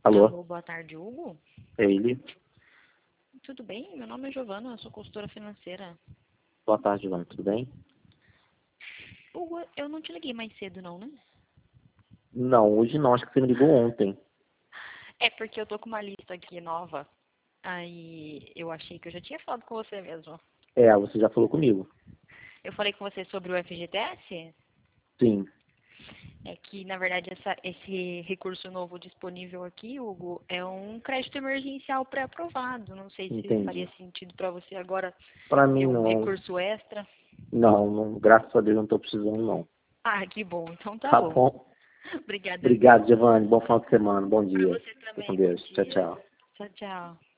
Alô? Alô, boa tarde, Hugo. É ele? Tudo bem? Meu nome é Giovana, eu sou consultora financeira. Boa tarde, Giovana. Tudo bem? Hugo, eu não te liguei mais cedo não, né? Não, hoje não. Acho que você me ligou ontem. É porque eu tô com uma lista aqui nova. Aí eu achei que eu já tinha falado com você mesmo. É, você já falou comigo. Eu falei com você sobre o FGTS? Sim, É que, na verdade, esse recurso novo disponível aqui, Hugo, é um crédito emergencial pré-aprovado. Não sei se entendi. faria sentido para você agora Pra ter mim, um não. recurso extra. Não, não. Graças a Deus, não tô precisando, não. Ah, que bom. Então tá Tá bom. bom? Obrigada, viu? Obrigado, Giovanni. Bom final de semana. Bom Para dia. você Fica com também. Bom Deus. Tchau, dia. tchau. Tchau, tchau.